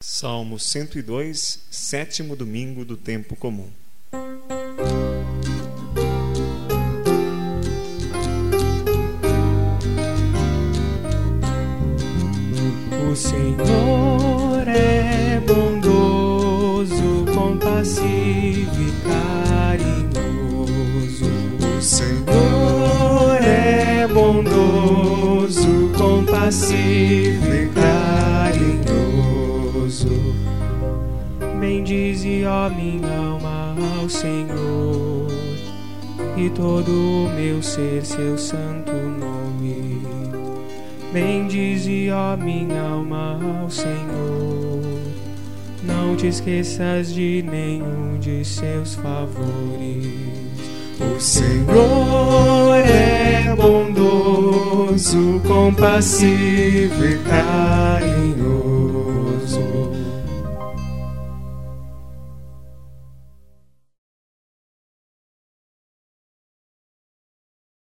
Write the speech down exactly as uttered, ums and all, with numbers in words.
Salmo cento e dois, sétimo domingo do tempo comum. O Senhor é bondoso, compassivo e carinhoso. O Senhor é bondoso, compassivo e carinhoso. Bendize, ó minha alma, ao Senhor, e todo o meu ser seu santo nome. Bendize, ó minha alma, ao Senhor, não te esqueças de nenhum de seus favores. O Senhor é bondoso, compassivo e carinhoso.